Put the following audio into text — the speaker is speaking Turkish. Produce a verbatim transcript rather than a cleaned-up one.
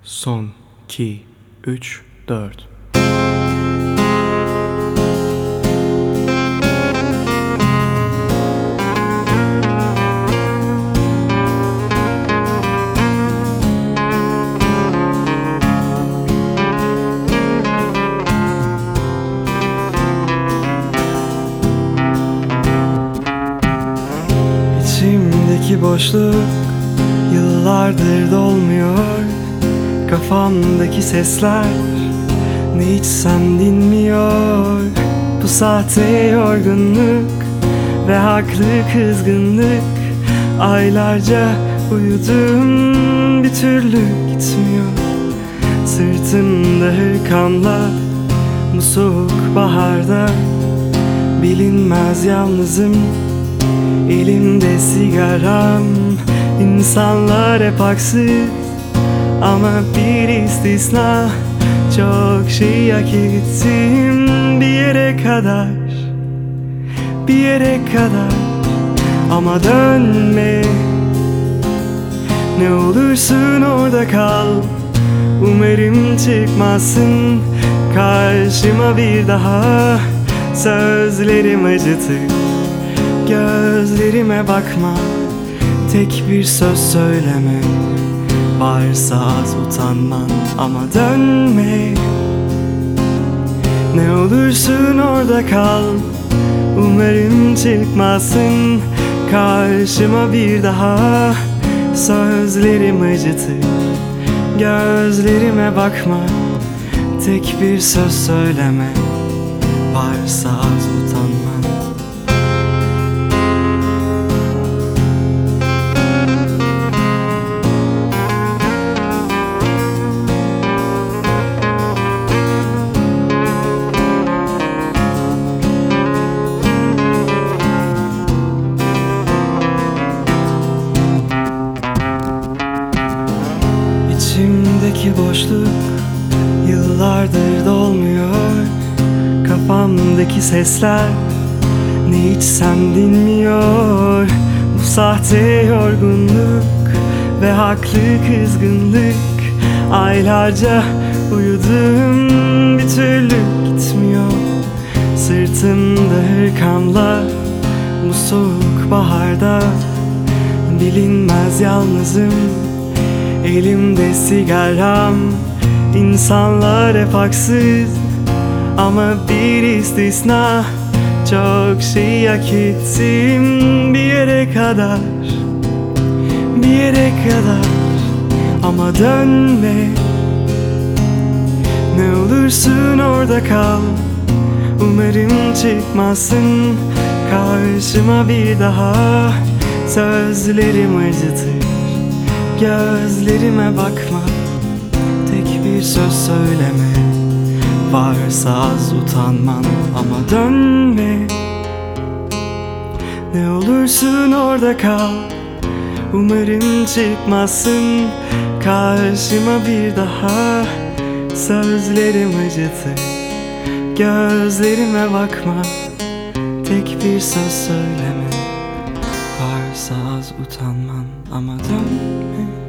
Son, iki, üç, dört. İçimdeki boşluk yıllardır dolmuyor. Kafamdaki sesler ne içsem dinmiyor. Bu sahte yorgunluk ve haklı kızgınlık. Aylarca uyudum, bir türlü gitmiyor. Sırtımda hırkamla bu soğuk baharda bilinmez yalnızım. Elimde sigaram, insanlar hep haksız ama bir istisna. Çok şey hak ettim bir yere kadar, bir yere kadar. Ama dönme, ne olursun orada kal. Umarım çıkmazsın karşıma bir daha. Sözlerim acıtır, gözlerime bakma. Tek bir söz söyleme, varsa az utanman. Ama dönme, ne olursun orada kal. Umarım çıkmazsın karşıma bir daha. Sözlerim acıtır, gözlerime bakma. Tek bir söz söyleme, varsa az utanman. İçimdeki boşluk yıllardır dolmuyor. Kafamdaki sesler ne içsem dinmiyor. Bu sahte yorgunluk ve haklı kızgınlık. Aylarca uyudum, bir türlü gitmiyor. Sırtımda hırkamla bu soğuk baharda bilinmez yalnızım. Elimde sigaram, insanlar hep haksız ama bir istisna. Çok şey hak ettim bir yere kadar, bir yere kadar. Ama dönme, ne olursun orada kal. Umarım çıkmazsın karşıma bir daha. Sözlerim acıtır, gözlerime bakma. Tek bir söz söyleme, varsa az utanman. Ama dönme, ne olursun orada kal. Umarım çıkmazsın karşıma bir daha. Sözlerim acıtır, gözlerime bakma. Tek bir söz söyleme, varsa az utanman. Ama dönme.